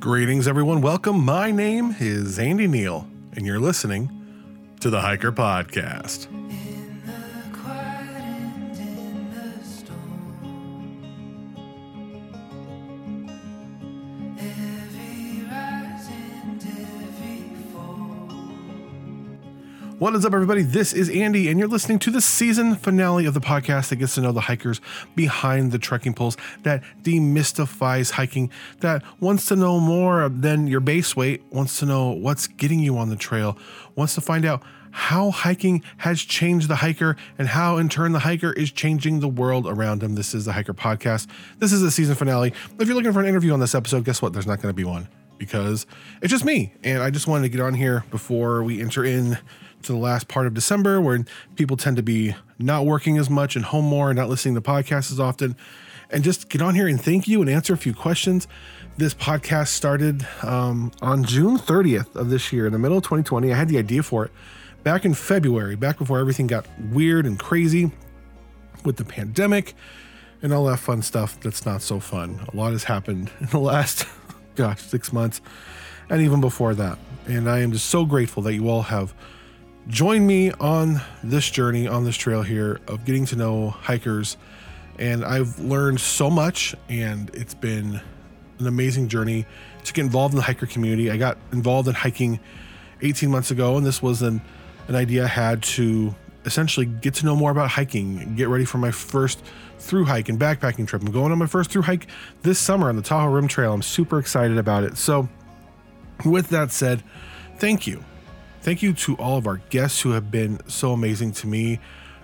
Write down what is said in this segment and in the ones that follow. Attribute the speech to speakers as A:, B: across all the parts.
A: Greetings, everyone. Welcome. My name is Andy Neal, and you're listening to the Hiker Podcast. What is up, everybody? This is Andy, and you're listening to the season finale of the podcast that gets to know the hikers behind the trekking poles, that demystifies hiking, that wants to know more than your base weight, wants to know what's getting you on the trail, wants to find out how hiking has changed the hiker and how, in turn, the hiker is changing the world around him. This is the Hiker Podcast. This is the season finale. If you're looking for an interview on this episode, guess what? There's not going to be one because it's just me, and I just wanted to get on here before we enter in to the last part of December, where people tend to be not working as much and home more and not listening to podcasts as often, and just get on here and thank you and answer a few questions. This podcast started on June 30th of this year, in the middle of 2020. I had the idea for it back in February, back before everything got weird and crazy with the pandemic and all that fun stuff that's not so fun. A lot has happened in the last, 6 months, and even before that. And I am just so grateful that you all have join me on this journey, on this trail here of getting to know hikers. And I've learned so much, and it's been an amazing journey to get involved in the hiker community. I got involved in hiking 18 months ago, and this was an idea I had to essentially get to know more about hiking, get ready for my first through hike and backpacking trip. I'm going on my first through hike this summer on the Tahoe Rim Trail. I'm super excited about it. So with that said, thank you. Thank you to all of our guests who have been so amazing to me.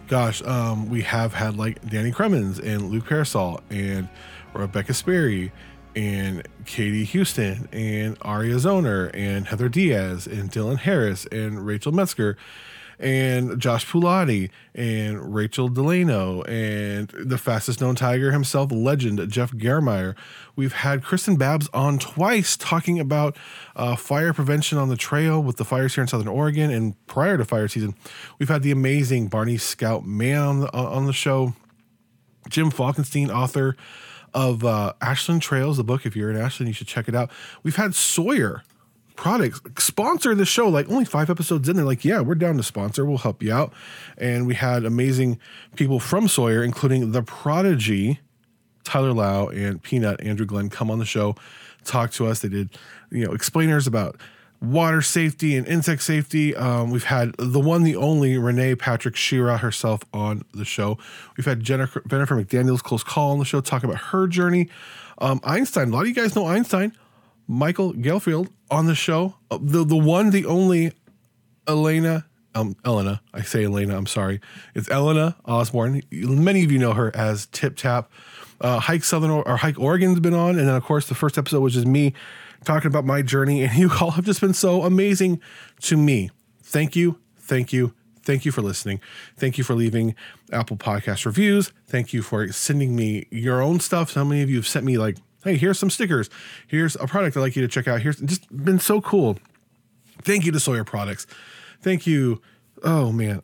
A: We have had like Danny Cremens and Luke Parasol and Rebecca Sperry and Katie Houston and Aria Zoner and Heather Diaz and Dylan Harris and Rachel Metzger and Josh Pulati and Rachel Delano and the fastest known tiger himself, legend Jeff Germeyer. We've had Kristen Babs on twice talking about fire prevention on the trail with the fires here in Southern Oregon. And prior to fire season, we've had the amazing Barney Scout Mann on the show. Jim Falkenstein, author of Ashland Trails, the book. If you're in Ashland, you should check it out. We've had Sawyer Products sponsor the show, like only 5 episodes in. They're like, yeah, we're down to sponsor. We'll help you out. And we had amazing people from Sawyer, including The Prodigy, Tyler Lau, and Peanut, Andrew Glenn, come on the show, talk to us. They did, explainers about water safety and insect safety. We've had the one, the only Renee Patrick Shira herself on the show. We've had Jennifer McDaniel's Close Call on the show, talk about her journey. Einstein, a lot of you guys know Einstein. Michael Gelfield on the show. The one, the only Elena. I say Elena, I'm sorry. It's Elena Osborne. Many of you know her as Tip Tap. Hike Oregon's been on. And then, of course, the first episode was just me talking about my journey. And you all have just been so amazing to me. Thank you. Thank you. Thank you for listening. Thank you for leaving Apple Podcast reviews. Thank you for sending me your own stuff. So many of you have sent me like, hey, here's some stickers. Here's a product I'd like you to check out. Here's just been so cool. Thank you to Sawyer Products. Thank you. Oh man,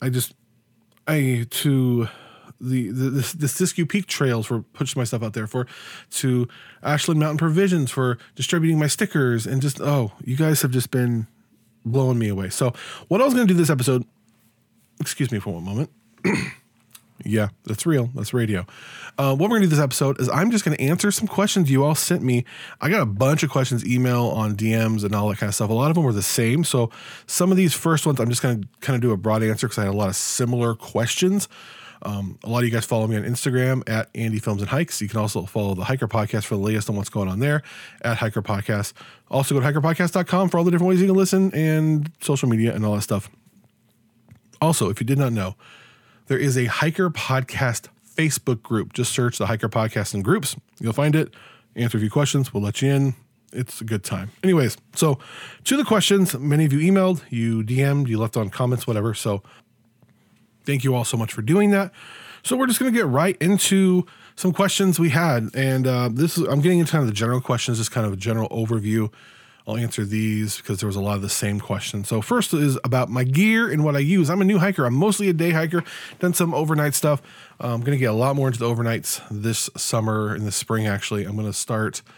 A: to the Siskiyou Peak Trails for pushing my stuff out there, to Ashland Mountain Provisions for distributing my stickers, and you guys have just been blowing me away. So what I was going to do this episode, excuse me for one moment. Yeah, that's real. That's radio. What we're going to do this episode is I'm just going to answer some questions you all sent me. I got a bunch of questions, email, on DMs, and all that kind of stuff. A lot of them were the same. So some of these first ones, I'm just going to kind of do a broad answer because I had a lot of similar questions. A lot of you guys follow me on Instagram at Andy Films and Hikes. You can also follow the Hiker Podcast for the latest on what's going on there at Hiker Podcast. Also go to hikerpodcast.com for all the different ways you can listen and social media and all that stuff. Also, if you did not know, there is a Hiker Podcast Facebook group. Just search the Hiker Podcast in groups. You'll find it. Answer a few questions. We'll let you in. It's a good time. Anyways, so to the questions, many of you emailed, you DM'd, you left on comments, whatever. So thank you all so much for doing that. So we're just going to get right into some questions we had. And I'm getting into kind of the general questions, just kind of a general overview. I'll answer these because there was a lot of the same questions. So first is about my gear and what I use. I'm a new hiker. I'm mostly a day hiker, done some overnight stuff. I'm going to get a lot more into the overnights this summer, in the spring, actually. I'm going to start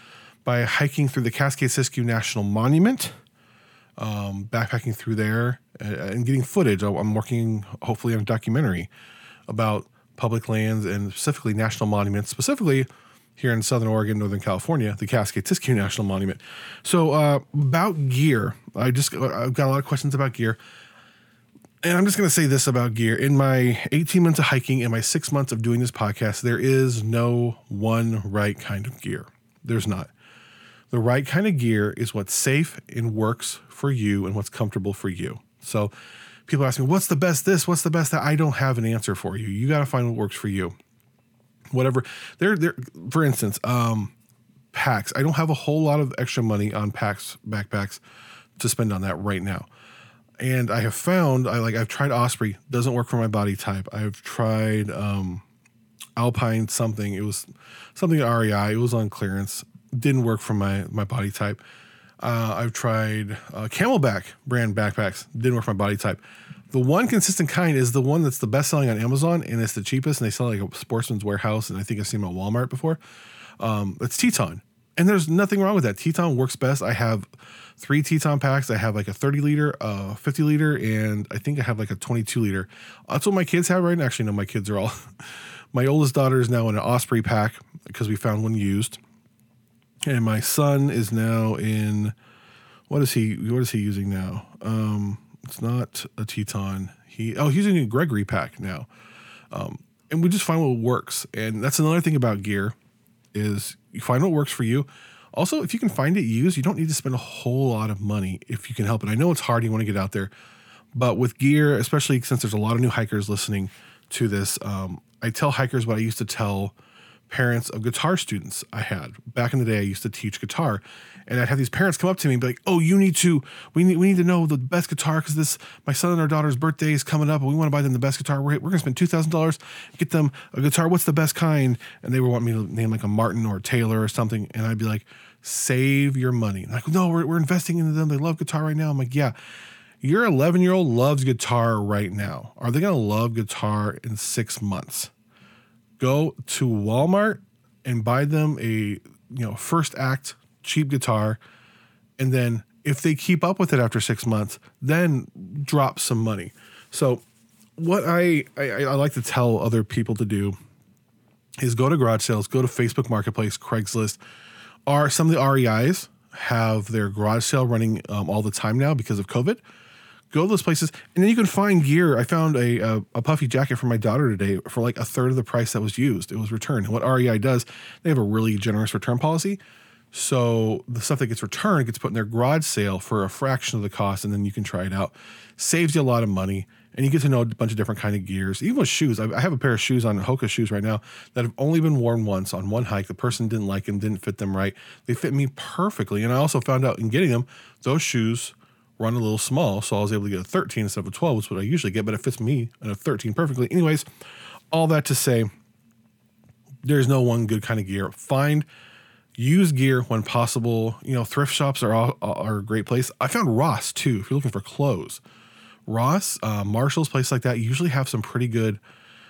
A: by hiking through the Cascade Siskiyou National Monument, backpacking through there and getting footage. I'm working hopefully on a documentary about public lands and specifically national monuments, specifically here in Southern Oregon, Northern California, the Cascade Siskiyou National Monument. So about gear, I've got a lot of questions about gear. And I'm just going to say this about gear. In my 18 months of hiking and my 6 months of doing this podcast, there is no one right kind of gear. There's not. The right kind of gear is what's safe and works for you and what's comfortable for you. So people ask me, what's the best this? What's the best that? I don't have an answer for you. You got to find what works for you. Whatever. For instance, packs. I don't have a whole lot of extra money on backpacks to spend on that right now. And I have found, I've tried Osprey, doesn't work for my body type. I've tried Alpine something. It was something at REI. It was on clearance. Didn't work for my body type. I've tried Camelback brand backpacks. Didn't work for my body type. The one consistent kind is the one that's the best selling on Amazon, and it's the cheapest, and they sell like a Sportsman's Warehouse, and I think I've seen them at Walmart before. It's Teton. And there's nothing wrong with that. Teton works best. I have 3 Teton packs. I have like a 30 liter, 50 liter, and I think I have like a 22 liter. That's what my kids have right now. Actually, no, my kids are all, my oldest daughter is now in an Osprey pack because we found one used. And my son is now in, what is he using now? It's not a Teton. He's using a Gregory pack now. And we just find what works. And that's another thing about gear is you find what works for you. Also, if you can find it used, you don't need to spend a whole lot of money if you can help it. I know it's hard. You want to get out there. But with gear, especially since there's a lot of new hikers listening to this, I tell hikers what I used to tell parents of guitar students I had. Back in the day, I used to teach guitar, and I'd have these parents come up to me and be like, oh, we need to know the best guitar because my son and our daughter's birthday is coming up and we want to buy them the best guitar. We're going to spend $2,000, get them a guitar. What's the best kind? And they were wanting me to name like a Martin or a Taylor or something. And I'd be like, save your money. And like, no, we're investing into them. They love guitar right now. I'm like, yeah, your 11-year-old loves guitar right now. Are they going to love guitar in 6 months? Go to Walmart and buy them a first act cheap guitar, and then if they keep up with it after 6 months, then drop some money. So what I like to tell other people to do is go to garage sales, go to Facebook Marketplace, Craigslist. Some of the REIs have their garage sale running all the time now because of COVID. Go to those places, and then you can find gear. I found a puffy jacket for my daughter today for like a third of the price that was used. It was returned. And what REI does, they have a really generous return policy. So the stuff that gets returned gets put in their garage sale for a fraction of the cost, and then you can try it out. Saves you a lot of money, and you get to know a bunch of different kind of gears. Even with shoes, I have a pair of shoes on, Hoka shoes right now, that have only been worn once on one hike. The person didn't like them, didn't fit them right. They fit me perfectly, and I also found out in getting them, those shoes run a little small, so I was able to get a 13 instead of a 12, which is what I usually get, but it fits me in a 13 perfectly. Anyways, all that to say, there's no one good kind of gear. Find used gear when possible. Thrift shops are a great place. I found Ross too, if you're looking for clothes. Ross, Marshall's, place like that, usually have some pretty good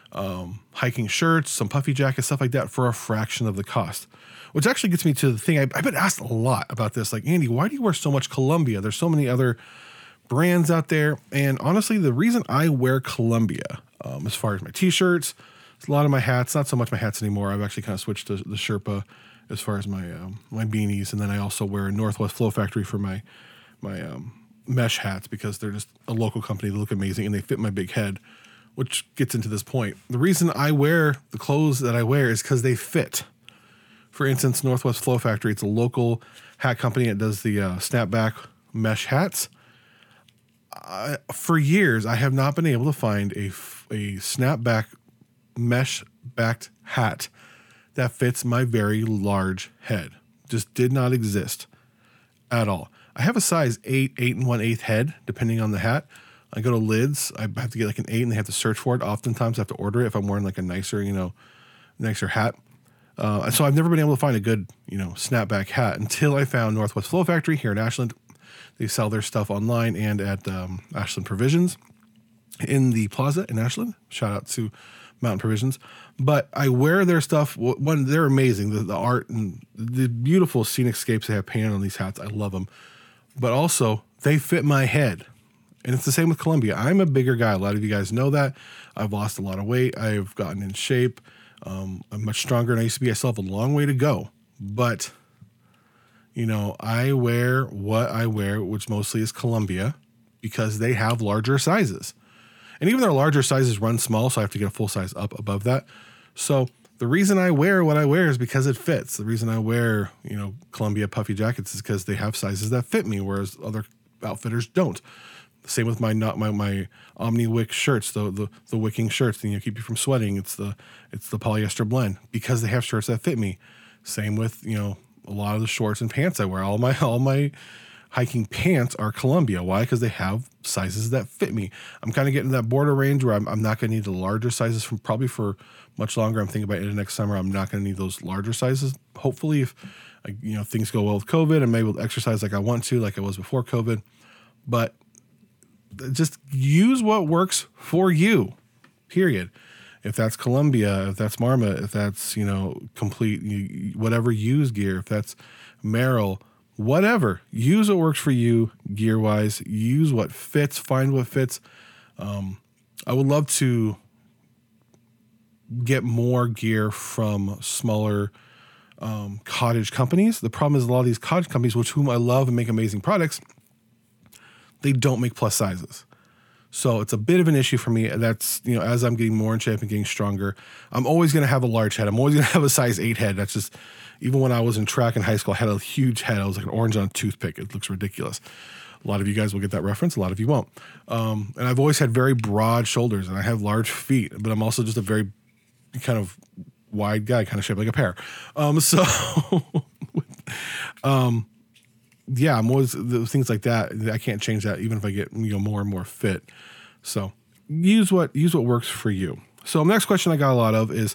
A: hiking shirts, some puffy jackets, stuff like that for a fraction of the cost. Which actually gets me to the thing, I've been asked a lot about this, like, Andy, why do you wear so much Columbia? There's so many other brands out there. And honestly, the reason I wear Columbia, as far as my t-shirts, a lot of my hats, not so much my hats anymore. I've actually kind of switched to the Sherpa as far as my beanies. And then I also wear Northwest Flow Factory for my mesh hats because they're just a local company. They look amazing and they fit my big head, which gets into this point. The reason I wear the clothes that I wear is because they fit. For instance, Northwest Flow Factory, it's a local hat company that does the snapback mesh hats. For years, I have not been able to find a snapback mesh-backed hat that fits my very large head. Just did not exist at all. I have a size 8 1/8 head, depending on the hat. I go to Lids. I have to get like an 8, and they have to search for it. Oftentimes, I have to order it if I'm wearing like a nicer hat. So I've never been able to find a good, snapback hat until I found Northwest Flow Factory here in Ashland. They sell their stuff online and at Ashland Provisions in the plaza in Ashland. Shout out to Mountain Provisions. But I wear their stuff. One, they're amazing. The art and the beautiful scenic scapes they have painted on these hats. I love them. But also, they fit my head. And it's the same with Columbia. I'm a bigger guy. A lot of you guys know that. I've lost a lot of weight. I've gotten in shape. I'm much stronger than I used to be. I still have a long way to go. But, you know, I wear what I wear, which mostly is Columbia, because they have larger sizes. And even their larger sizes run small, so I have to get a full size up above that. So the reason I wear what I wear is because it fits. The reason I wear, you know, Columbia puffy jackets is because they have sizes that fit me, whereas other outfitters don't. Same with my Omni-Wick shirts, the wicking shirts, you know, keep you from sweating. It's the polyester blend because they have shirts that fit me. Same with, you know, a lot of the shorts and pants I wear. All my hiking pants are Columbia. Why? Because they have sizes that fit me. I'm kind of getting to that border range where I'm not going to need the larger sizes probably for much longer. I'm thinking about it next summer. I'm not going to need those larger sizes. Hopefully, if you know, things go well with COVID, I'm able to exercise like I want to, like I was before COVID. But just use what works for you, period. If that's Columbia, if that's Marmot, if that's, you know, complete, whatever used gear, if that's Merrell, whatever, use what works for you gear wise, use what fits, find what fits. I would love to get more gear from smaller cottage companies. The problem is a lot of these cottage companies, which whom I love and make amazing products, they don't make plus sizes. So it's a bit of an issue for me. That's, you know, as I'm getting more in shape and getting stronger, I'm always going to have a large head. I'm always going to have a size 8 head. That's just, even when I was in track in high school, I had a huge head. I was like an orange on a toothpick. It looks ridiculous. A lot of you guys will get that reference. A lot of you won't. And I've always had very broad shoulders and I have large feet, but I'm also just a very kind of wide guy, kind of shaped like a pear. Yeah, I'm always things like that. I can't change that even if I get, you know, more and more fit. So use what works for you. So next question I got a lot of is,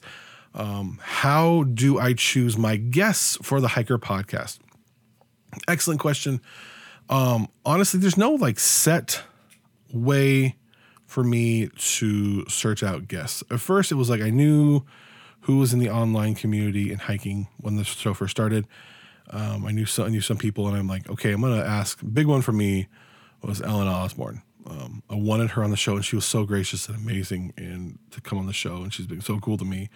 A: how do I choose my guests for the Hiker podcast? Excellent question. Honestly, there's no like set way for me to search out guests. At first, it was like I knew who was in the online community in hiking when the show first started. I knew some people, and I'm like, okay, I'm going to ask. Big one for me was Ellen Osborne. I wanted her on the show, and she was so gracious and amazing and to come on the show, and she's been so cool to me.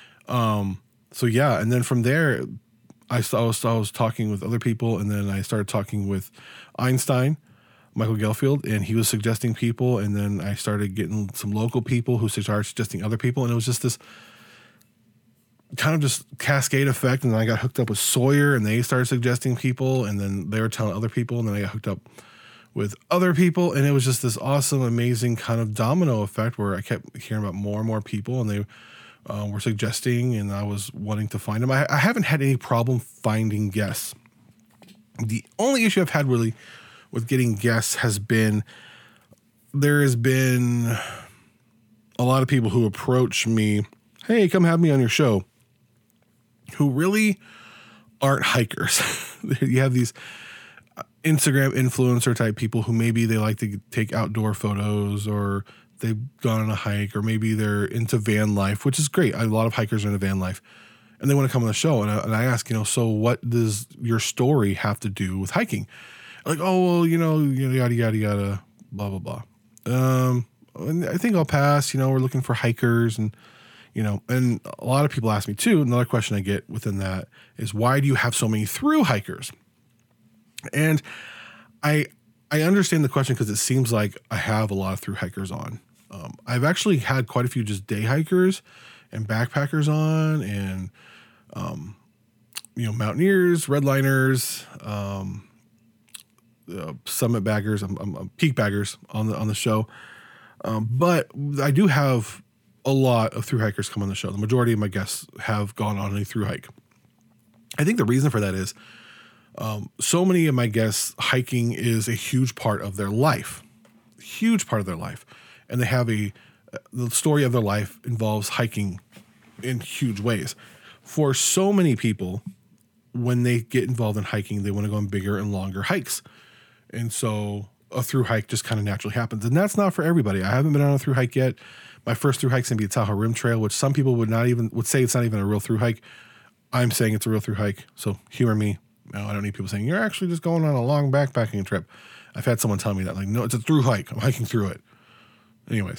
A: So yeah, and then from there, I was talking with other people, and then I started talking with Einstein, Michael Gelfield, and he was suggesting people, and then I started getting some local people who started suggesting other people, and it was just this kind of just cascade effect. And then I got hooked up with Sawyer and they started suggesting people, and then they were telling other people, and then I got hooked up with other people, and it was just this awesome, amazing kind of domino effect where I kept hearing about more and more people, and they were suggesting, and I was wanting to find them. I haven't had any problem finding guests. The only issue I've had really with getting guests has been, there has been a lot of people who approach me, hey, come have me on your show, who really aren't hikers. You have these Instagram influencer type people who maybe they like to take outdoor photos, or they've gone on a hike, or maybe they're into van life, which is great. A lot of hikers are into van life, and they want to come on the show. And I ask, you know, so what does your story have to do with hiking? Like, oh, well, you know, yada, yada, yada, blah, blah, blah. And I think I'll pass, you know, we're looking for hikers, and, you know, and a lot of people ask me too. Another question I get within that is, why do you have so many through hikers? And I understand the question because it seems like I have a lot of through hikers on. I've actually had quite a few just day hikers and backpackers on, and, you know, mountaineers, redliners, summit baggers, peak baggers on the show. But I do have a lot of through hikers come on the show. The majority of my guests have gone on a through hike. I think the reason for that is, so many of my guests, hiking is a huge part of their life, and they have the story of their life involves hiking in huge ways. For so many people, when they get involved in hiking, they want to go on bigger and longer hikes. And so a through hike just kind of naturally happens. And that's not for everybody. I haven't been on a through hike yet. My first through hike's gonna be the Tahoe Rim Trail, which some people would say it's not even a real through hike. I'm saying it's a real through hike. So humor me. No, I don't need people saying you're actually just going on a long backpacking trip. I've had someone tell me that, like, no, it's a through hike. I'm hiking through it. Anyways.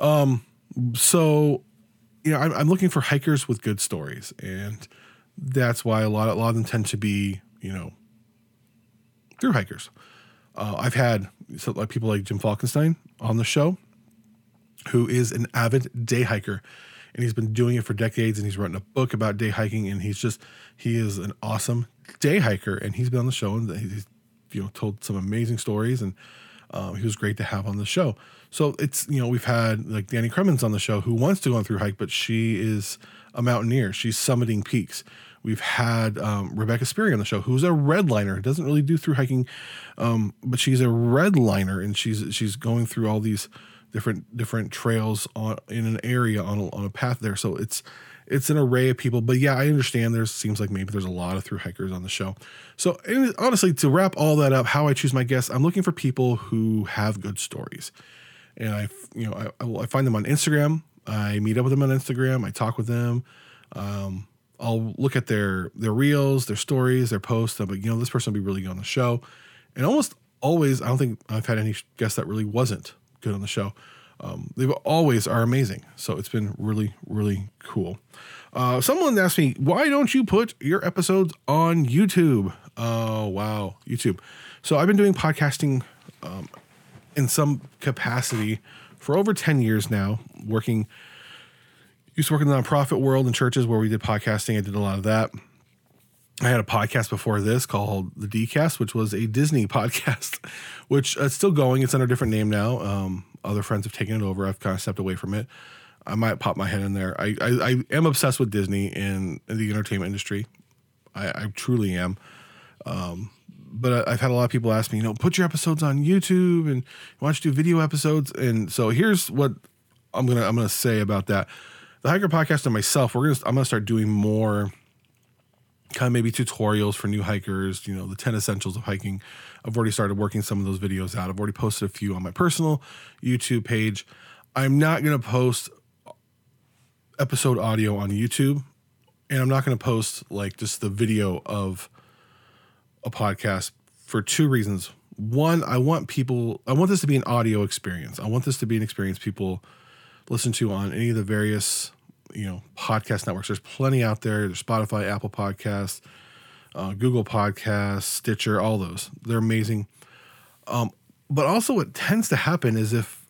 A: So, you know, I'm looking for hikers with good stories, and that's why a lot of them tend to be, you know, through hikers. I've had people like Jim Falkenstein on the show, who is an avid day hiker, and he's been doing it for decades, and he's written a book about day hiking, and he is an awesome day hiker, and he's been on the show, and he's, you know, told some amazing stories, and he was great to have on the show. So it's, you know, we've had like Danny Cremens on the show, who wants to go on through hike, but she is a mountaineer. She's summiting peaks. We've had Rebecca Sperry on the show, who's a redliner, doesn't really do through hiking, but she's a redliner, and she's going through all these different trails in an area on a path there. So it's an array of people. But yeah, I understand seems like maybe there's a lot of through hikers on the show. So honestly, to wrap all that up, how I choose my guests, I'm looking for people who have good stories. And I find them on Instagram. I meet up with them on Instagram. I talk with them. I'll look at their reels, their stories, their posts. But, you know, this person will be really good on the show. And almost always, I don't think I've had any guest that really wasn't good on the show. They always are amazing. So it's been really, really cool. Someone asked me, why don't you put your episodes on YouTube? Oh, wow. YouTube. So I've been doing podcasting in some capacity for over 10 years now, used to work in the nonprofit world in churches where we did podcasting. I did a lot of that. I had a podcast before this called The D-Cast, which was a Disney podcast, which is still going. It's under a different name now. Other friends have taken it over. I've kind of stepped away from it. I might pop my head in there. I am obsessed with Disney and the entertainment industry. I truly am. But I've had a lot of people ask me, you know, put your episodes on YouTube, and why don't you do video episodes? And so here's what I'm gonna say about that. The Hiker Podcast and myself, I'm gonna start doing more kind of maybe tutorials for new hikers, you know, the 10 essentials of hiking. I've already started working some of those videos out. I've already posted a few on my personal YouTube page. I'm not going to post episode audio on YouTube, and I'm not going to post like just the video of a podcast for two reasons. One, I want this to be an audio experience. I want this to be an experience people listen to on any of the various, you know, podcast networks. There's plenty out there. There's Spotify, Apple Podcasts, Google Podcasts, Stitcher, all those. They're amazing. But also what tends to happen is if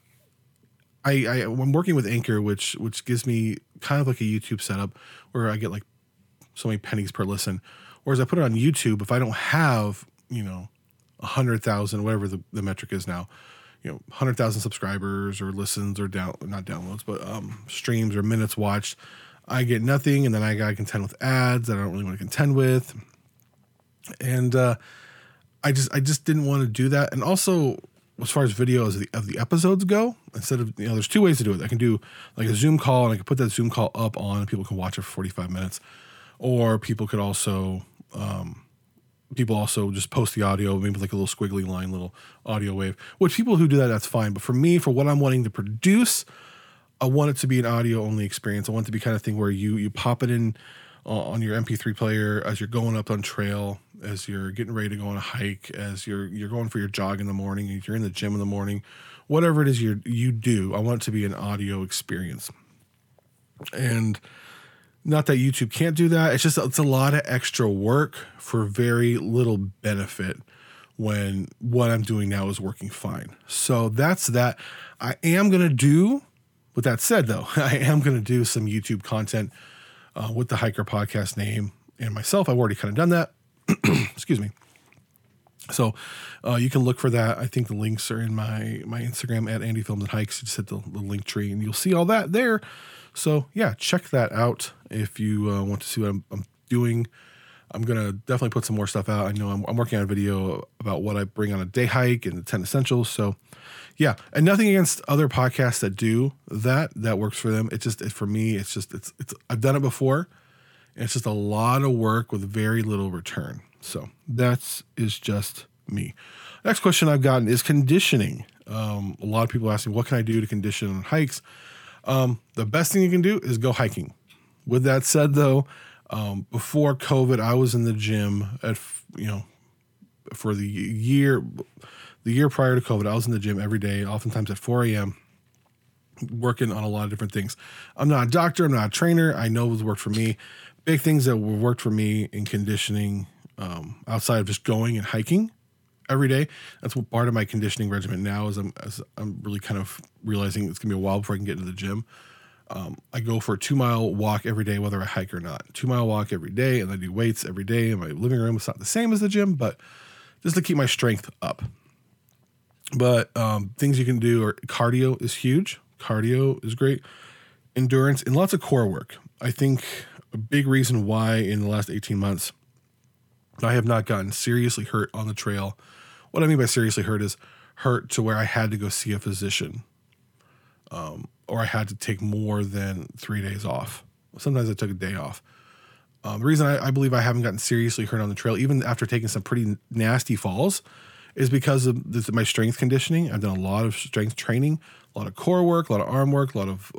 A: I'm working with Anchor, which gives me kind of like a YouTube setup where I get like so many pennies per listen. Whereas I put it on YouTube, if I don't have, you know, 100,000, whatever the metric is now, you know, 100,000 subscribers or listens or not downloads, but streams or minutes watched, I get nothing. And then I got to contend with ads that I don't really want to contend with. And I just didn't want to do that. And also, as far as videos of the episodes go, instead of, you know, there's two ways to do it. I can do like a Zoom call, and I can put that Zoom call up on, and people can watch it for 45 minutes. Or people could also, just post the audio, maybe like a little squiggly line, little audio wave. Which people who do that, that's fine. But for me, for what I'm wanting to produce, I want it to be an audio only experience. I want it to be kind of thing where you pop it in on your MP3 player as you're going up on trail, as you're getting ready to go on a hike, as you're going for your jog in the morning, if you're in the gym in the morning, whatever it is you do, I want it to be an audio experience. And not that YouTube can't do that. It's a lot of extra work for very little benefit when what I'm doing now is working fine. So that's that. I am going to do, with that said though, I am going to do some YouTube content with the Hiker Podcast name and myself. I've already kind of done that. Excuse me. So you can look for that. I think the links are in my Instagram at Andy Films and Hikes. You just hit the link tree and you'll see all that there. So yeah, check that out if you want to see what I'm doing. I'm going to definitely put some more stuff out. I know I'm working on a video about what I bring on a day hike and the 10 essentials. So yeah, and nothing against other podcasts that do that works for them. For me, it's I've done it before, and it's just a lot of work with very little return. So that is just me. Next question I've gotten is conditioning. A lot of people ask me, what can I do to condition on hikes? The best thing you can do is go hiking. With that said, though, before COVID, I was in the gym for the year prior to COVID, I was in the gym every day, oftentimes at 4 a.m., working on a lot of different things. I'm not a doctor. I'm not a trainer. I know what's worked for me. Big things that worked for me in conditioning, outside of just going and hiking every day. That's what part of my conditioning regimen now is. I'm really kind of realizing it's gonna be a while before I can get into the gym. I go for a 2-mile walk every day, whether I hike or not. 2-mile walk every day, and I do weights every day in my living room. It's not the same as the gym, but just to keep my strength up. But things you can do are cardio is huge. Cardio is great. Endurance and lots of core work. I think a big reason why in the last 18 months I have not gotten seriously hurt on the trail. What I mean by seriously hurt is hurt to where I had to go see a physician, or I had to take more than 3 days off. Sometimes I took a day off. The reason I believe I haven't gotten seriously hurt on the trail, even after taking some pretty nasty falls, is because of my strength conditioning. I've done a lot of strength training, a lot of core work, a lot of arm work, a lot of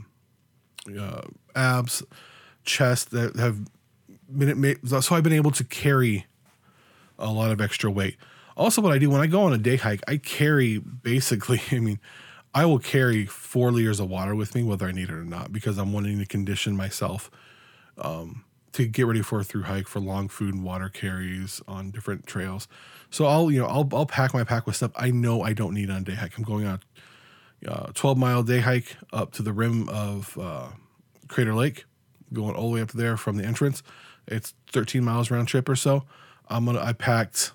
A: abs, chest that have been, so I've been able to carry a lot of extra weight. Also, what I do when I go on a day hike, I carry basically, I will carry 4 liters of water with me, whether I need it or not, because I'm wanting to condition myself to get ready for a through hike, for long food and water carries on different trails. So I'll pack my pack with stuff I know I don't need on a day hike. I'm going on a 12-mile day hike up to the rim of Crater Lake, going all the way up there from the entrance. It's 13 miles round trip or so. I packed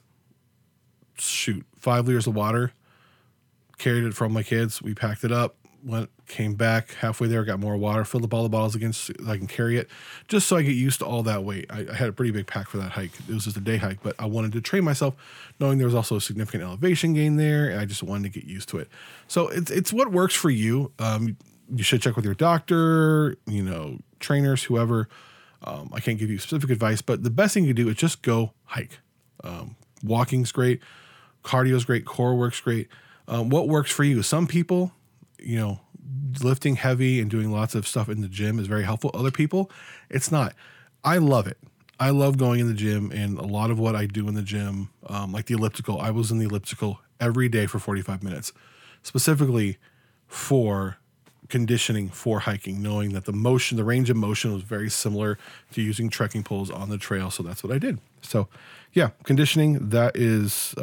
A: 5 liters of water, carried it from my kids. We packed it up, came back halfway there, got more water, filled up all the bottles again so I can carry it, just so I get used to all that weight. I had a pretty big pack for that hike. It was just a day hike, but I wanted to train myself, knowing there was also a significant elevation gain there, and I just wanted to get used to it. So it's what works for you. You should check with your doctor, trainers, whoever. I can't give you specific advice, but the best thing you do is just go hike. Walking's great. Cardio's great. Core work's great. What works for you? Some people, lifting heavy and doing lots of stuff in the gym is very helpful. Other people, it's not. I love it. I love going in the gym, and a lot of what I do in the gym, like the elliptical, I was in the elliptical every day for 45 minutes, specifically for conditioning for hiking, knowing that the range of motion was very similar to using trekking poles on the trail. So that's what I did. So yeah, conditioning, that is,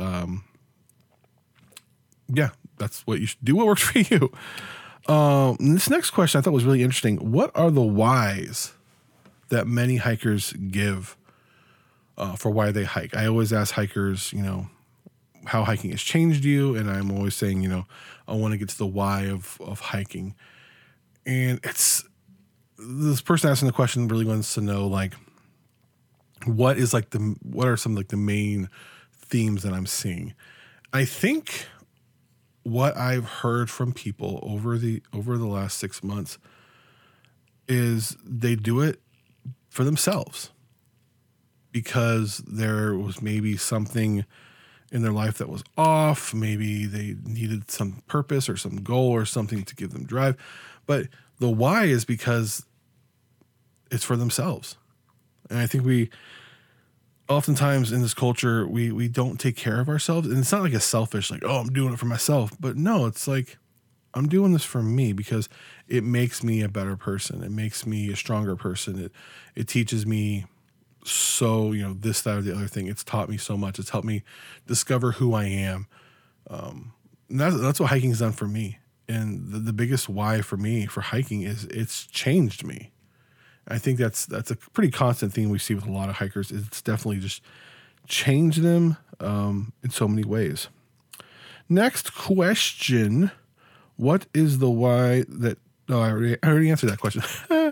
A: that's what you should do. What works for you. This next question I thought was really interesting. What are the whys that many hikers give for why they hike? I always ask hikers, how hiking has changed you. And I'm always saying, I want to get to the why of hiking. And this person asking the question really wants to know, what are some of the main themes that I'm seeing? I think what I've heard from people over the last 6 months is they do it for themselves because there was maybe something in their life that was off. Maybe they needed some purpose or some goal or something to give them drive. But the why is because it's for themselves. And I think we oftentimes in this culture, we don't take care of ourselves. And it's not like a selfish, I'm doing it for myself. But no, it's like, I'm doing this for me because it makes me a better person. It makes me a stronger person. It teaches me this, that, or the other thing. It's taught me so much. It's helped me discover who I am. And that's what hiking has done for me. And the biggest why for me for hiking is it's changed me. I think that's a pretty constant theme we see with a lot of hikers. It's definitely just changed them in so many ways. Next question. What is the why that... No, I already answered that question.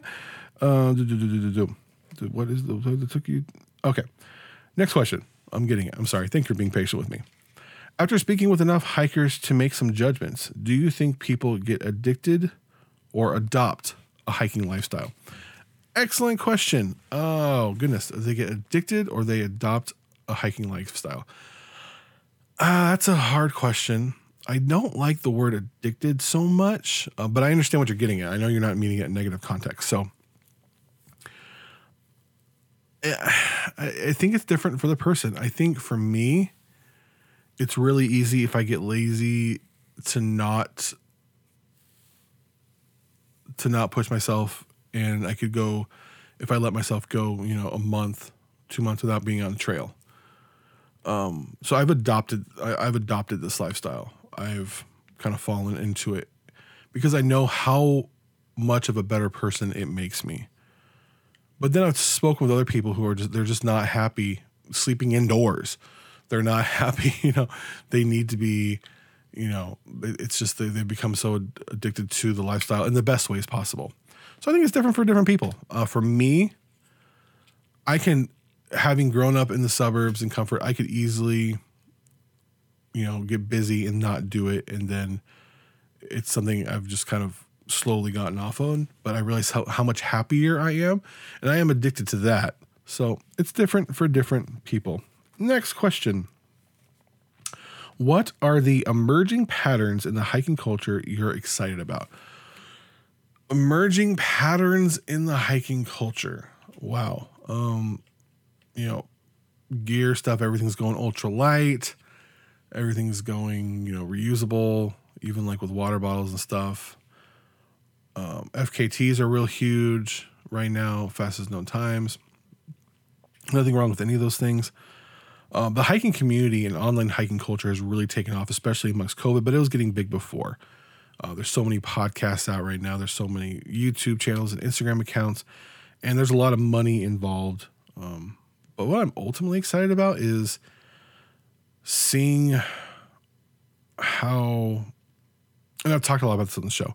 A: What is that took you... Okay. Next question. I'm getting it. I'm sorry. Thank you for being patient with me. After speaking with enough hikers to make some judgments, do you think people get addicted or adopt a hiking lifestyle? Excellent question. Oh, goodness. They get addicted or they adopt a hiking lifestyle? That's a hard question. I don't like the word addicted so much, but I understand what you're getting at. I know you're not meaning it in negative context. So I think it's different for the person. I think for me, it's really easy if I get lazy to not push myself, and I could go, if I let myself go, a month, 2 months without being on the trail. So I've adopted this lifestyle. I've kind of fallen into it because I know how much of a better person it makes me. But then I've spoken with other people who they're just not happy sleeping indoors. They're not happy, they need to be, it's just they become so addicted to the lifestyle in the best ways possible. So I think it's different for different people. For me, having grown up in the suburbs in comfort, I could easily, get busy and not do it. And then it's something I've just kind of slowly gotten off on, but I realize how much happier I am, and I am addicted to that. So it's different for different people. Next question. What are the emerging patterns in the hiking culture you're excited about? Emerging patterns in the hiking culture. Wow. Gear stuff, everything's going ultra light. Everything's going, reusable, even like with water bottles and stuff. FKTs are real huge right now, fastest known times. Nothing wrong with any of those things. The hiking community and online hiking culture has really taken off, especially amongst COVID, but it was getting big before. There's so many podcasts out right now. There's so many YouTube channels and Instagram accounts, and there's a lot of money involved. But what I'm ultimately excited about is seeing how, and I've talked a lot about this on the show.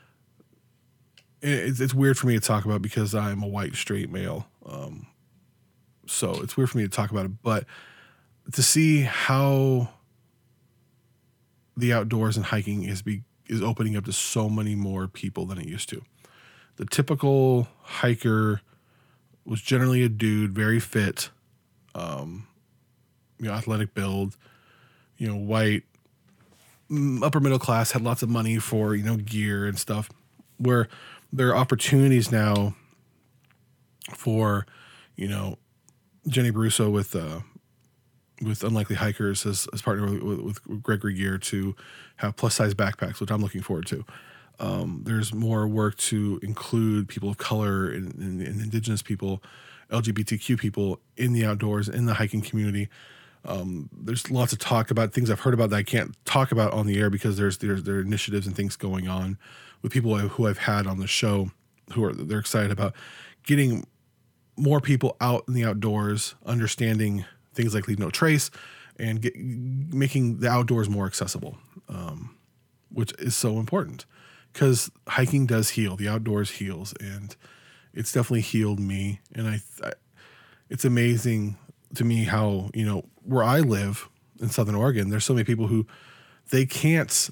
A: It's weird for me to talk about because I'm a white straight male. So it's weird for me to talk about it, but to see how the outdoors and hiking is opening up to so many more people than it used to. The typical hiker was generally a dude, very fit, athletic build, white, upper middle class, had lots of money for, gear and stuff, where there are opportunities now for, Jenny Brusso with Unlikely Hikers has partnered with Gregory Gear to have plus size backpacks, which I'm looking forward to. There's more work to include people of color and indigenous people, LGBTQ people in the outdoors, in the hiking community. There's lots of talk about things I've heard about that I can't talk about on the air because there are initiatives and things going on with people who I've had on the show they're excited about getting more people out in the outdoors, understanding things like Leave No Trace, and making the outdoors more accessible, which is so important because hiking does heal. The outdoors heals, and it's definitely healed me. And it's amazing to me how, where I live in Southern Oregon, there's so many people who they can't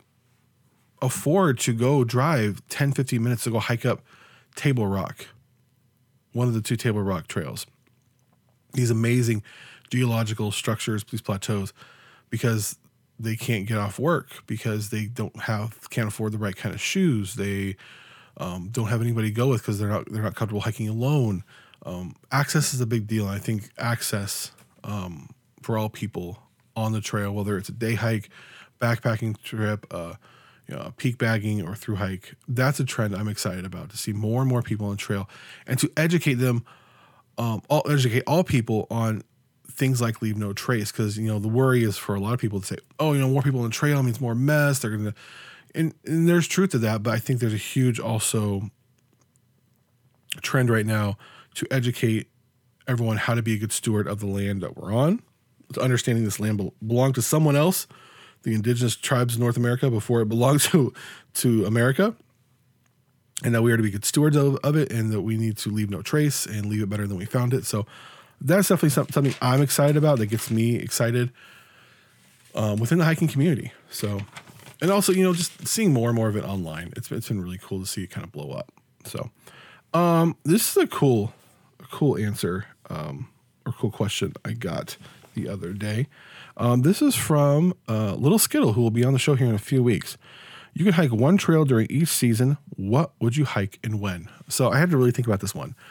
A: afford to go drive 10, 15 minutes to go hike up Table Rock, one of the 2 Table Rock trails. These amazing geological structures, these plateaus, because they can't get off work because they can't afford the right kind of shoes. They don't have anybody to go with because they're not comfortable hiking alone. Access is a big deal. And I think access for all people on the trail, whether it's a day hike, backpacking trip, peak bagging, or through hike, that's a trend I'm excited about, to see more and more people on the trail and to educate them, educate all people on things like Leave No Trace. Because, the worry is for a lot of people to say, more people on the trail means more mess. They're going to, and there's truth to that. But I think there's a huge also trend right now to educate everyone how to be a good steward of the land that we're on. It's understanding this land belonged to someone else, the indigenous tribes of North America, before it belonged to America. And that we are to be good stewards of it, and that we need to leave no trace and leave it better than we found it. So that's definitely something I'm excited about, that gets me excited within the hiking community. So, and also, just seeing more and more of it online. It's been really cool to see it kind of blow up. So this is a cool answer or cool question I got the other day. This is from Little Skittle, who will be on the show here in a few weeks. You can hike one trail during each season. What would you hike and when? So I had to really think about this one.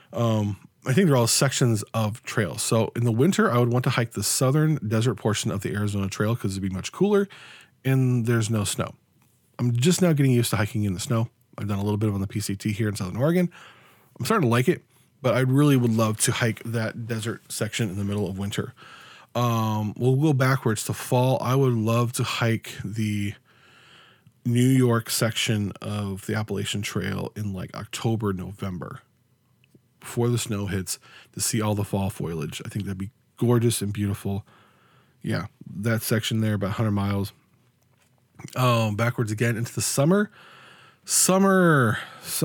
A: I think they're all sections of trails. So in the winter, I would want to hike the southern desert portion of the Arizona Trail because it'd be much cooler and there's no snow. I'm just now getting used to hiking in the snow. I've done a little bit on the PCT here in Southern Oregon. I'm starting to like it, but I really would love to hike that desert section in the middle of winter. We'll go backwards to fall. I would love to hike the New York section of the Appalachian Trail in like October, November, before the snow hits, to see all the fall foliage. I think that'd be gorgeous and beautiful. Yeah, that section there, about 100 miles. Backwards again into the summer. Summer.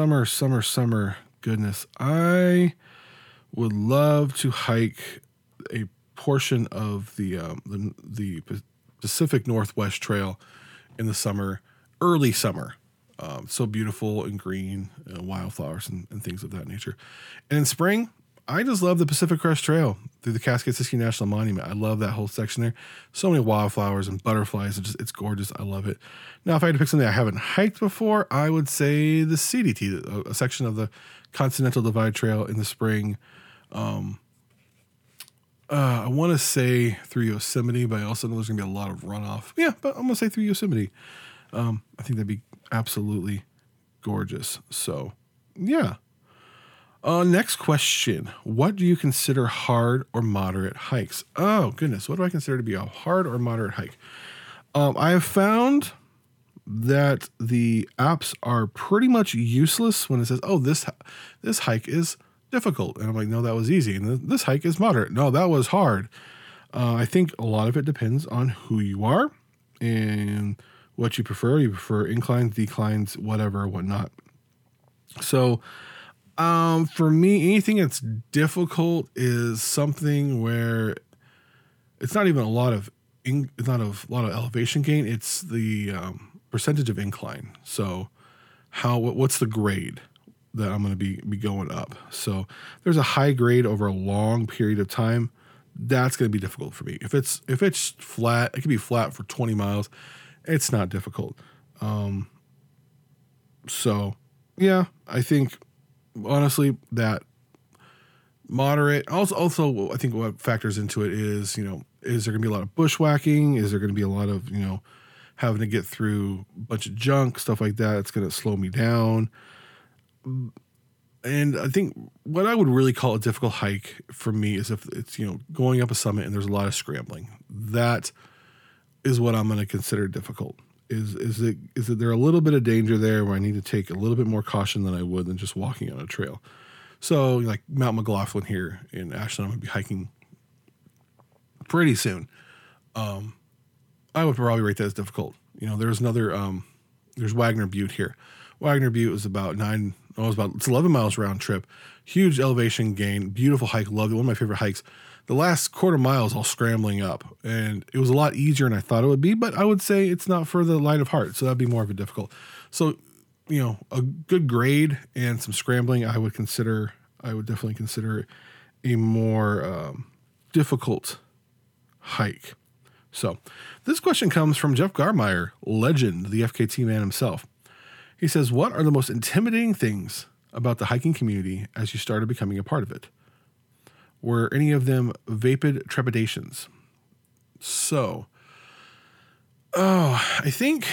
A: Goodness. I would love to hike a portion of the Pacific Northwest Trail in the summer, early summer. So beautiful and green, wildflowers and things of that nature. And in spring, I just love the Pacific Crest Trail through the Cascade Siskiyou National Monument. I love that whole section there. So many wildflowers and butterflies. It's gorgeous. I love it. Now, if I had to pick something I haven't hiked before, I would say the CDT, a section of the Continental Divide Trail in the spring. I want to say through Yosemite, but I also know there's going to be a lot of runoff. Yeah, but I'm going to say through Yosemite. I think that'd be absolutely gorgeous. So, yeah. Next question. What do you consider hard or moderate hikes? Oh, goodness. What do I consider to be a hard or moderate hike? I have found that the apps are pretty much useless when it says, oh, this hike is difficult. And I'm like, no, that was easy. And this hike is moderate. No, that was hard. I think a lot of it depends on who you are and what you prefer. You prefer inclines, declines, whatever, whatnot. So, for me, anything that's difficult is something where it's not even a lot of elevation gain. It's the percentage of incline. So, what's the grade that I'm going to be going up? So, there's a high grade over a long period of time. That's going to be difficult for me. If it's flat, it could be flat for 20 miles. It's not difficult. So, yeah, I think honestly that moderate. Also, I think what factors into it is, is there going to be a lot of bushwhacking? Is there going to be a lot of, having to get through a bunch of junk, stuff like that? It's going to slow me down. And I think what I would really call a difficult hike for me is if it's, going up a summit and there's a lot of scrambling. That is what I'm going to consider difficult. Is there a little bit of danger there where I need to take a little bit more caution than I would than just walking on a trail? So like Mount McLaughlin here in Ashland, I'm going to be hiking pretty soon. I would probably rate that as difficult. There's another, there's Wagner Butte here. Wagner Butte is about it's 11 miles round trip, huge elevation gain, beautiful hike. Loved it. One of my favorite hikes. The last quarter mile is all scrambling up, and it was a lot easier than I thought it would be, but I would say it's not for the light of heart. So that'd be more of a difficult. So, a good grade and some scrambling, I would definitely consider a more difficult hike. So this question comes from Jeff Garmeyer, legend, the FKT man himself. He says, what are the most intimidating things about the hiking community as you started becoming a part of it? Were any of them vapid trepidations? So, I think,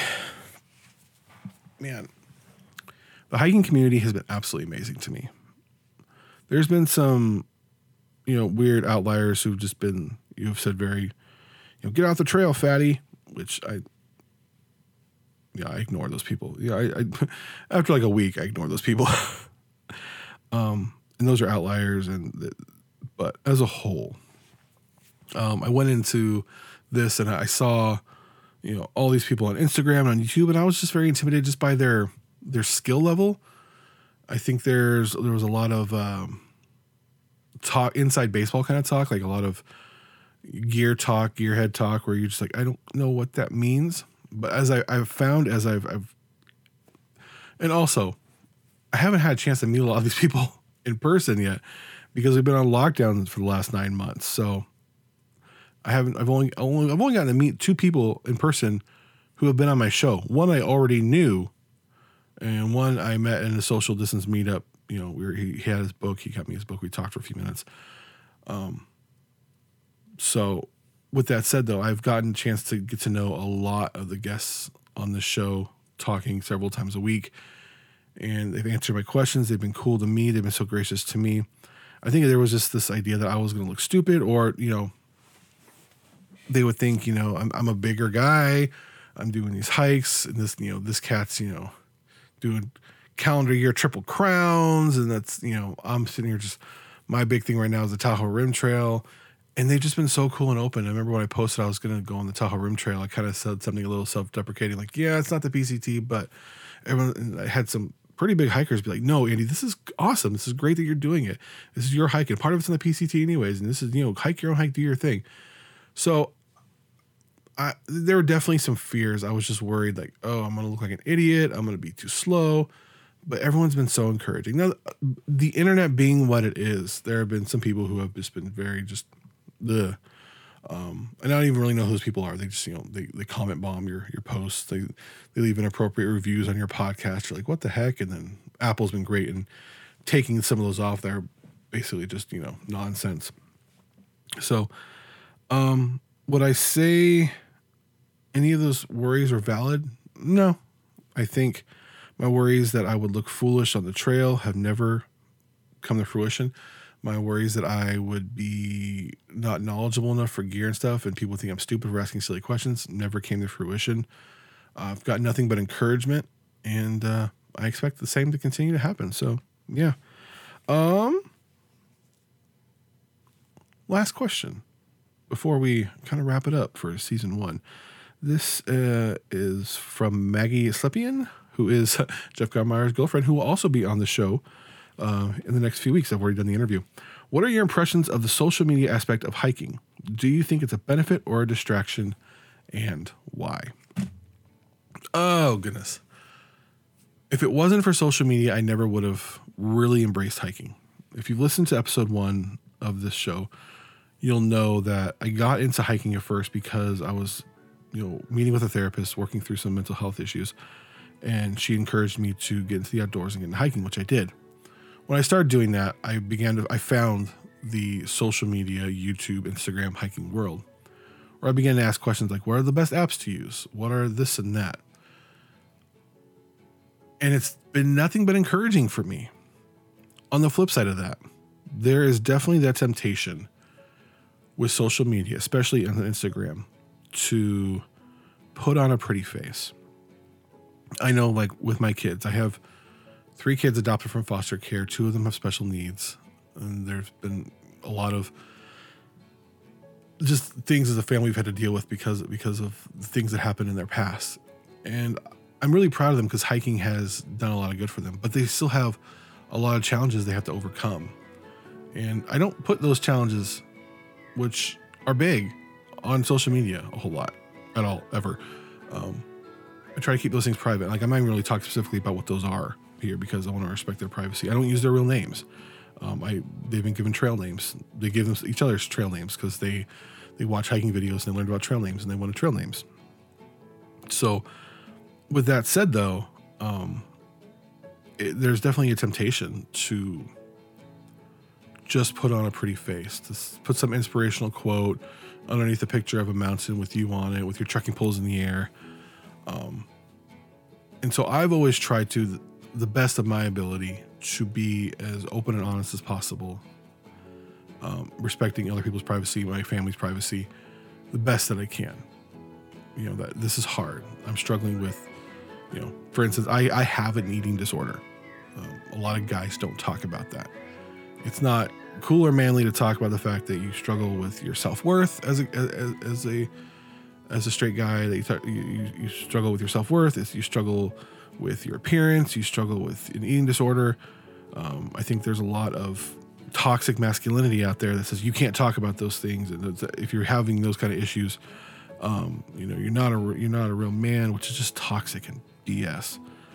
A: man, the hiking community has been absolutely amazing to me. There's been some, weird outliers who've just been, you've said very, get off the trail, fatty, which I ignore those people. I after like a week, I ignore those people. And those are outliers, but as a whole, I went into this and I saw, all these people on Instagram and on YouTube, and I was just very intimidated just by their skill level. I think there was a lot of talk, inside baseball kind of talk, like a lot of gearhead talk, where you're just like, I don't know what that means. But as I've found, and also, I haven't had a chance to meet a lot of these people in person yet, because we've been on lockdown for the last 9 months. So I've only gotten to meet 2 people in person who have been on my show. One I already knew, and one I met in a social distance meetup. You know, he had his book. He got me his book. We talked for a few minutes. So with that said, though, I've gotten a chance to get to know a lot of the guests on the show, talking several times a week, and they've answered my questions. They've been cool to me. They've been so gracious to me. I think there was just this idea that I was going to look stupid, or, you know, they would think, you know, I'm a bigger guy. I'm doing these hikes, and this, you know, this cat's, you know, doing calendar year Triple Crowns, and that's, you know, I'm sitting here just, my big thing right now is the Tahoe Rim Trail. And they've just been so cool and open. I remember when I posted I was going to go on the Tahoe Rim Trail, I kind of said something a little self-deprecating, like, yeah, it's not the PCT, but I had some pretty big hikers be like, no, Andy, this is awesome. This is great that you're doing it. This is your hike, and part of it's on the PCT anyways. And this is, you know, hike your own hike, do your thing. So there were definitely some fears. I was just worried, like, oh, I'm going to look like an idiot. I'm going to be too slow. But everyone's been so encouraging. Now, the internet being what it is, there have been some people who have just been very just, and I don't even really know who those people are. They just, you know, they comment bomb your posts. They leave inappropriate reviews on your podcast. You're like, what the heck? And then Apple's been great in taking some of those off. They're basically just, you know, nonsense. So, would I say any of those worries are valid? No. I think my worries that I would look foolish on the trail have never come to fruition. My worries that I would be not knowledgeable enough for gear and stuff, and people think I'm stupid for asking silly questions, never came to fruition. I've got nothing but encouragement, and I expect the same to continue to happen. So, yeah. Last question before we kind of wrap it up for season 1. This is from Maggie Slepian, who is Jeff Garmire's girlfriend, who will also be on the show in the next few weeks. I've already done the interview. What are your impressions of the social media aspect of hiking? Do you think it's a benefit or a distraction, and why? Oh, goodness. If it wasn't for social media, I never would have really embraced hiking. If you've listened to episode 1 of this show, you'll know that I got into hiking at first because I was, you know, meeting with a therapist, working through some mental health issues, and she encouraged me to get into the outdoors and get into hiking, which I did. When I started doing that, I found the social media, YouTube, Instagram hiking world, where I began to ask questions like, what are the best apps to use? What are this and that? And it's been nothing but encouraging for me. On the flip side of that, there is definitely that temptation with social media, especially on Instagram, to put on a pretty face. I know, like with my kids, I have 3 kids adopted from foster care. 2 of them have special needs. And there's been a lot of just things as a family we've had to deal with because of the things that happened in their past. And I'm really proud of them because hiking has done a lot of good for them. But they still have a lot of challenges they have to overcome. And I don't put those challenges, which are big, on social media a whole lot at all, ever. I try to keep those things private. Like, I'm not even really talking specifically about what those are here because I want to respect their privacy. I don't use their real names. They've been given trail names. They give them each other's trail names because they watch hiking videos and they learned about trail names and they wanted trail names. So with that said, though, there's definitely a temptation to just put on a pretty face, to put some inspirational quote underneath a picture of a mountain with you on it, with your trekking poles in the air. And so I've always tried to, the best of my ability, to be as open and honest as possible, respecting other people's privacy, my family's privacy, the best that I can. You know, that this is hard. I'm struggling with, you know, for instance, I have an eating disorder. A lot of guys don't talk about that. It's not cool or manly to talk about the fact that you struggle with your self-worth as a straight guy, that you struggle with your self-worth, you struggle with your appearance, you struggle with an eating disorder. I think there's a lot of toxic masculinity out there that says you can't talk about those things, and if you're having those kind of issues, you know, you're not a real man, which is just toxic and BS.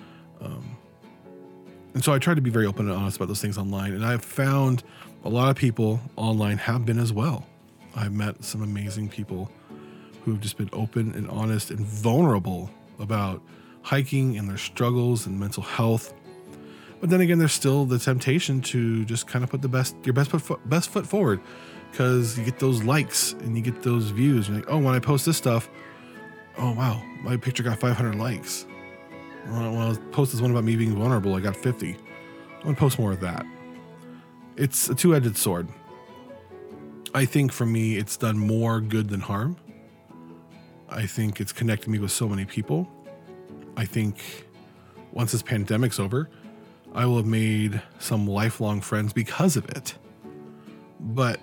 A: And so I try to be very open and honest about those things online, and I've found a lot of people online have been as well. I've met some amazing people who have just been open and honest and vulnerable about hiking and their struggles and mental health. But then again, there's still the temptation to just kind of put your best foot forward, because you get those likes and you get those views. You're like, oh, when I post this stuff, oh wow, my picture got 500 likes. When I post this one about me being vulnerable, I got 50. I'm gonna post more of that. It's a two-edged sword. I think for me, it's done more good than harm. I think it's connected me with so many people. I think once this pandemic's over, I will have made some lifelong friends because of it. But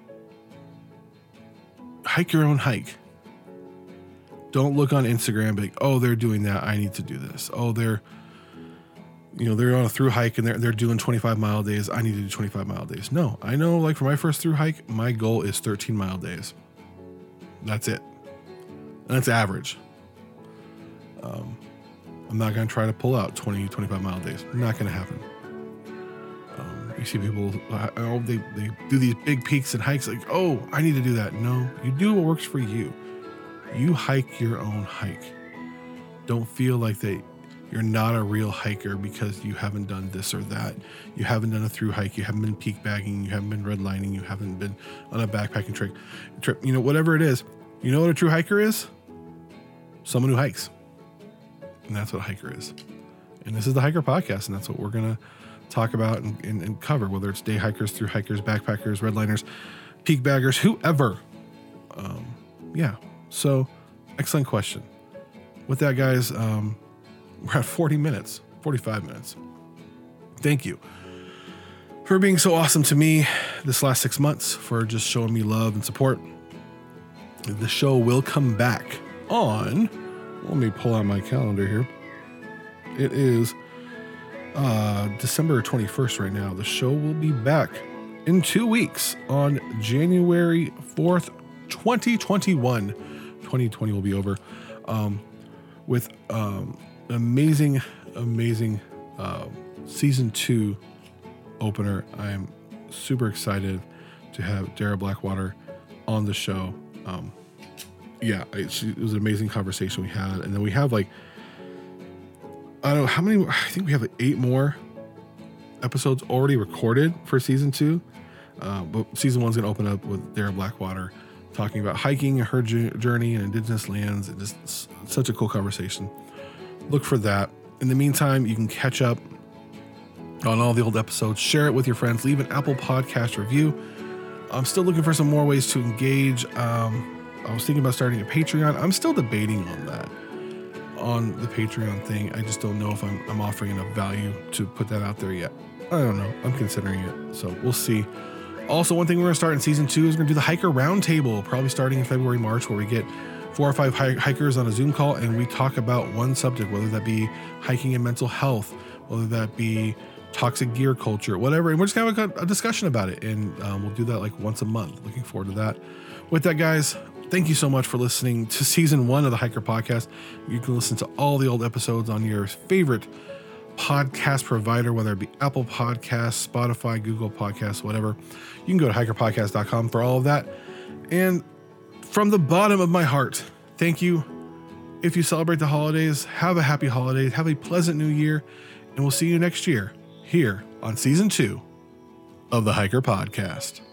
A: hike your own hike. Don't look on Instagram and be like, oh, they're doing that, I need to do this. Oh, they're on a through hike and they're doing 25-mile days, I need to do 25-mile days. No, I know, like for my first through hike, my goal is 13-mile days. That's it. And that's average. I'm not going to try to pull out 20, 25-mile days. Not going to happen. You see people, they do these big peaks and hikes like, oh, I need to do that. No, you do what works for you. You hike your own hike. Don't feel like that you're not a real hiker because you haven't done this or that. You haven't done a through hike. You haven't been peak bagging. You haven't been redlining. You haven't been on a backpacking trip. Whatever it is. You know what a true hiker is? Someone who hikes. And that's what a hiker is. And this is the Hiker Podcast, and that's what we're going to talk about and cover, whether it's day hikers, through hikers, backpackers, redliners, peak baggers, whoever. Yeah. So, excellent question. With that, guys, we're at 45 minutes. Thank you for being so awesome to me this last 6 months, for just showing me love and support. The show will come back on, let me pull out my calendar here. It is December 21st right now. The show will be back in 2 weeks on January 4th, 2021. 2020 will be over, with amazing season 2 opener. I'm super excited to have Dara Blackwater on the show. It was an amazing conversation we had. And then we have I don't know how many, I think we have 8 more episodes already recorded for season 2. But season 1's going to open up with Dara Blackwater talking about hiking, her journey in indigenous lands, and just such a cool conversation. Look for that. In the meantime, you can catch up on all the old episodes, share it with your friends, leave an Apple Podcast review. I'm still looking for some more ways to engage. I was thinking about starting a Patreon. I'm still debating on that, on the Patreon thing. I just don't know if I'm offering enough value to put that out there yet. I don't know. I'm considering it. So we'll see. Also, one thing we're going to start in season 2 is we're going to do the Hiker Roundtable, probably starting in February, March, where we get 4 or 5 hikers on a Zoom call and we talk about one subject, whether that be hiking and mental health, whether that be toxic gear culture, whatever. And we're just going to have a discussion about it. And we'll do that once a month. Looking forward to that. With that, guys, thank you so much for listening to season 1 of the Hiker Podcast. You can listen to all the old episodes on your favorite podcast provider, whether it be Apple Podcasts, Spotify, Google Podcasts, whatever. You can go to hikerpodcast.com for all of that. And from the bottom of my heart, thank you. If you celebrate the holidays, have a happy holiday, have a pleasant new year, and we'll see you next year here on season 2 of the Hiker Podcast.